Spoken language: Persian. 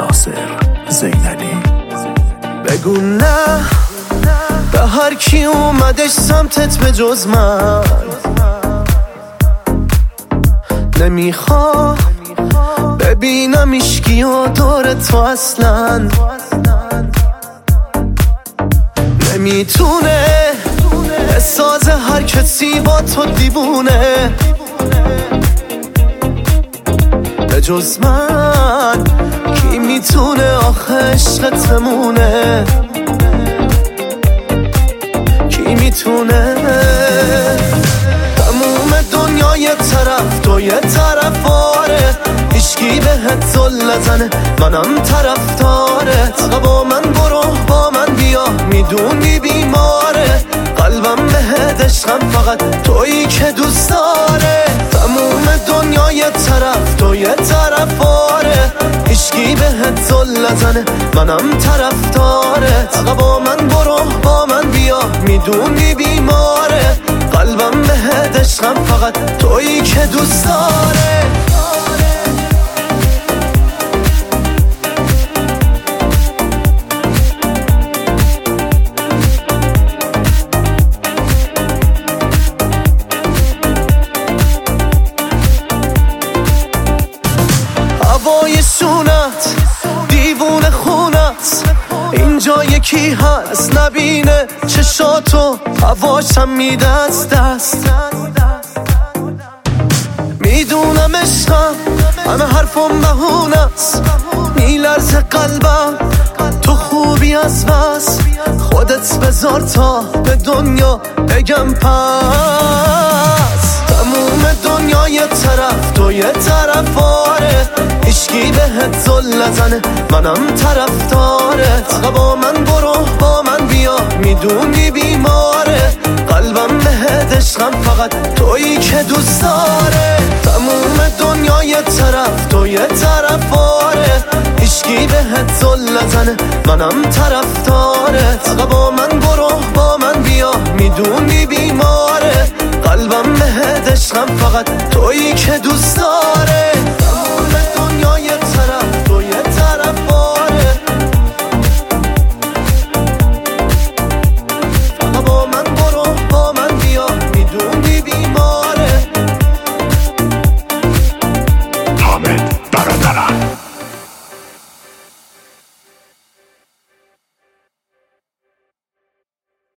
ناصر زینلی. بگو نه به هر کی اومدش سمتت به جز من، نمیخوام ببینم ایشکی و دور تو اصلا. نمیتونه بسازه هر کسی با تو دیوونه به جز من. کی میتونه آخه عشقت بمونه؟ کی میتونه؟ تموم دنیا یه طرف تو یه طرف آره، هیچکی بهت زل نزنه منم طرفدارت. با من برو با من بیا میدونی بیماره، قلبم بهت عشقم فقط تویی که دوست داره. تموم دنیا یه طرف تو یه طرف آره، هیچکی بهت زل نزنه منم طرفدارت. با من برو با من بیا میدونی بیماره، قلبم بهت عشقم فقط تویی که دوست داره. هوای شونت دیوونه خونت، اینجا یکی هست نبینه چشاتو، هواشم میده از دست. میدونم عشقم همه حرفم بهونست، میلرزه قلبم تو خوبی از بس. خودت بذار تا به دنیا بگم پس. تموم دنیا یه طرف تو یه طرف آره، هیچکی بهت زل نزنه منم طرفدارت. با من برو با من بیا میدونی بیماره، قلبم بهت عشقم فقط تویی که دوست داره. تموم دنیا یه طرف تو یه طرف آره، هیچکی بهت زل نزنه منم طرفدارت. با من برو با من بیا میدونی بیماره، قلبم بهت عشقم فقط تویی که دوست داره.